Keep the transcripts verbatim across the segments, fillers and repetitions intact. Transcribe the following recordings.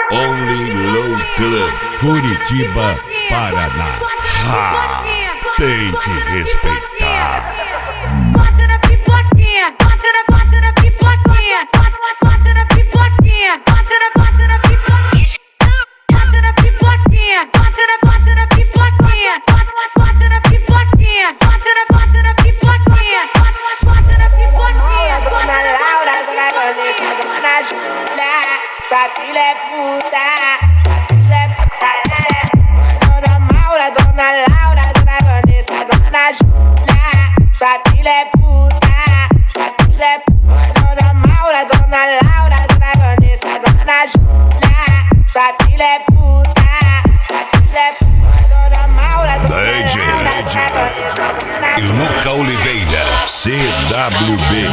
Only Low Club, Curitiba, Paraná. Ha! Tem que respeitar. Bota na pipoquinha, bota na, bota na pipoquinha, bota na pipoquinha, bota na, bota na pipoquinha, bota na pipoquinha, bota na, bota na pipoquinha, bota na pipoquinha, bota na, bota na pipoquinha, bota na pipoquinha. Dona Laura, dona Vanessa, dona Júlia, sua filha é puta, sua filha é puta. Dona Maura, dona Laura, dona Vanessa, dona Júlia, sua filha é puta, sua filha é puta. Dona Maura, dona Laura, dona Vanessa, dona Júlia, sua filha é puta, sua filha é puta. Dona Maura, dona Laura, D J, dona D J. Vanessa, E Luca Oliveira, C W B.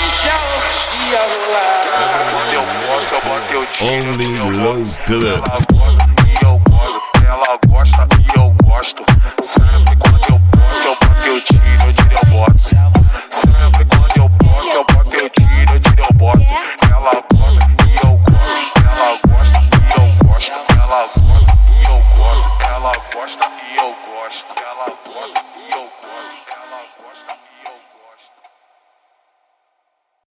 Only Low Club.